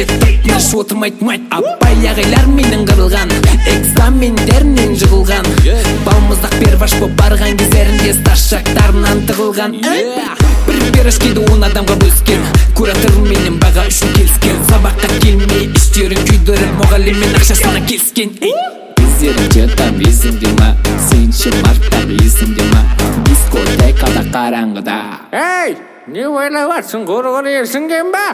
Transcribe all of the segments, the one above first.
жерге тыныш отырмайды мать. Апай ағайлар менен қырылған, экзамендерінен жығылған, балмұздақ беріп аш боп барған кездерінде старшактарынан тығылған. Бір пирожкиді 10 адамға бөліскен, куратор менен баға үшін келіскен, сабаққа келмей іштерін күйдіріп мұғаліммен ақшасына келіскен. Кездерінде там есіңде ма, сенші марттап есіңде ма, дискотекада қараңғыда. Ей, не ойлап атсың, құрғыр ерсінген ба?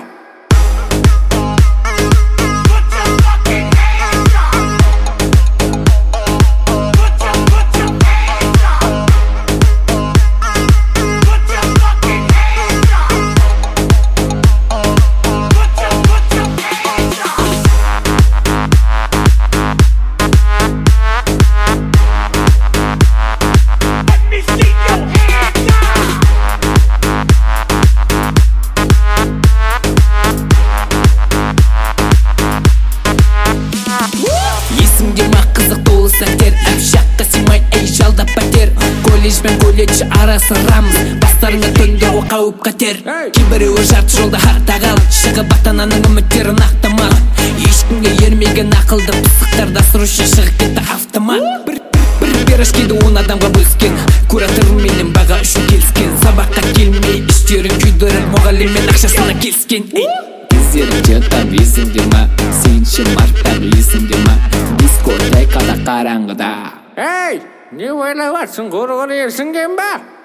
Есімде ма қызық толы сәттер, әпшаққа симай әй жалдап пәтер. Колледж бен колледж арасы рамыз, бастарыңа төнді о қауіп қатер. Кейбіреуі жарты жолда хартағал, шығып ата-ананың үміттерін ақтамақ. Ешкімге ермеген ақылды пысықтар дастырушы шығып кетті автомат. Бір пирожкиді 10 адамға бөліскен, куратор менен баға үшін келіскен, сабаққа келмей іштерін күйдіріп мұғаліммен ақшасына келіскен. Кездерінде там есіңде ма, сенші марттап есіңде ма, дискотекада қараңғыда. Ей, не ойлап атсың, құрғыр ерсінген ба?